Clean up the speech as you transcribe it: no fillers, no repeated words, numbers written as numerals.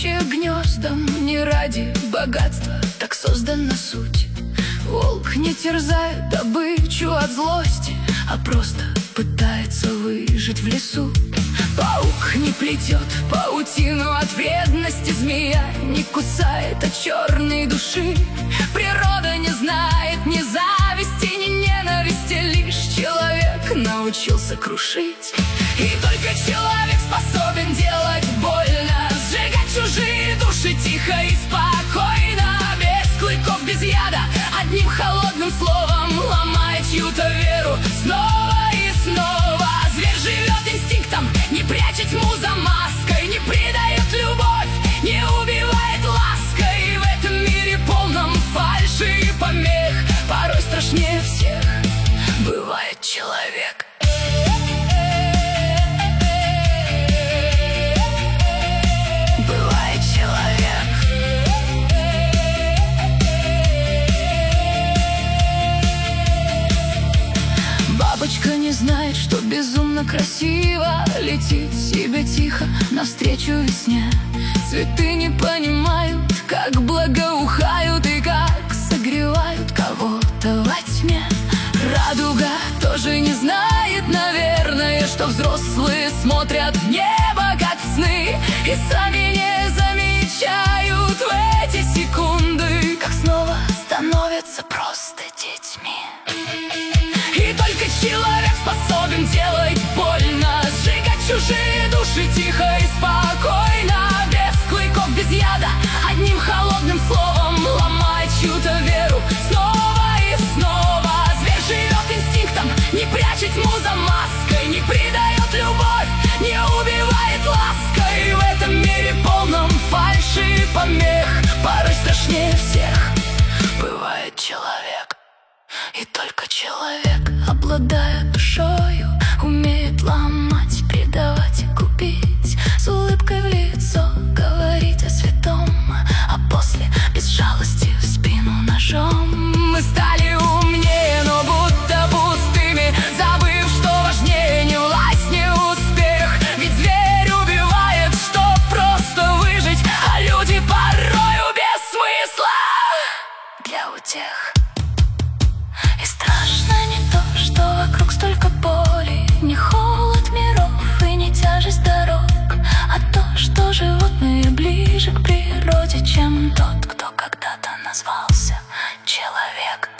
Птичье гнездом не ради богатства, так создана суть. Волк не терзает добычу от злости, а просто пытается выжить в лесу. Паук не плетет паутину от вредности, змея не кусает от черной души. Природа не знает ни зависти, ни ненависти, лишь человек научился крушить. И только человек способен делать больно, сжигать чужие души тихо и спокойно, без клыков, без яда, одним холодным словом ломает чью-то веру снова и снова. Зверь живет инстинктом, не прячет тьму за маской, не предает любовь, не убивает лаской. В этом мире полном фальши и помех порой страшнее всех бывает человек. Бабочка не знает, что безумно красиво летит себе тихо навстречу весне. Цветы не понимают, как благоухают и как согревают кого-то во тьме. Радуга тоже не знает, наверное, что взрослые смотрят в небо, как в сны, и сами не замечают в эти секунды, как снова становятся просто детьми. И только человек способен делать больно, сжигать чужие души тихо и спокойно, без клыков, без яда, одним холодным словом ломает чью-то веру снова и снова. Зверь живет инстинктом, не прячет тьму за маской, не предает любовь, не убивает лаской. В этом мире полном фальши и помех порой страшнее всех бывает человек. И только человек, обладая душою, умеет ломать, предавать и губить, с улыбкой в лицо говорить о святом, а после без жалости в спину ножом. Мы стали умнее, но будто пустыми, забыв, что важнее не власть, не успех. Ведь зверь убивает, чтоб просто выжить, а люди порою без смысла для утех. И страшно не то, что вокруг столько боли, не холод миров и не тяжесть дорог, а то, что животные ближе к природе, чем тот, кто когда-то назвался человек.